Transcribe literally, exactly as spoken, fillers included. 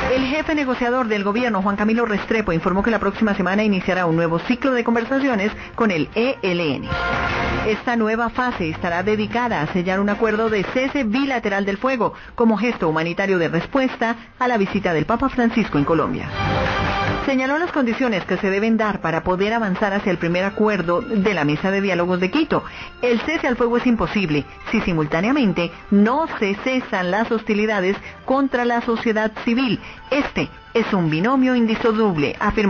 El jefe negociador del gobierno, Juan Camilo Restrepo, informó que la próxima semana iniciará un nuevo ciclo de conversaciones con el E L N. Esta nueva fase estará dedicada a sellar un acuerdo de cese bilateral del fuego como gesto humanitario de respuesta a la visita del Papa Francisco en Colombia. Señaló las condiciones que se deben dar para poder avanzar hacia el primer acuerdo de la mesa de diálogos de Quito. El cese al fuego es imposible si simultáneamente no se cesan las hostilidades contra la sociedad civil. Este es un binomio indisoluble, afirmó.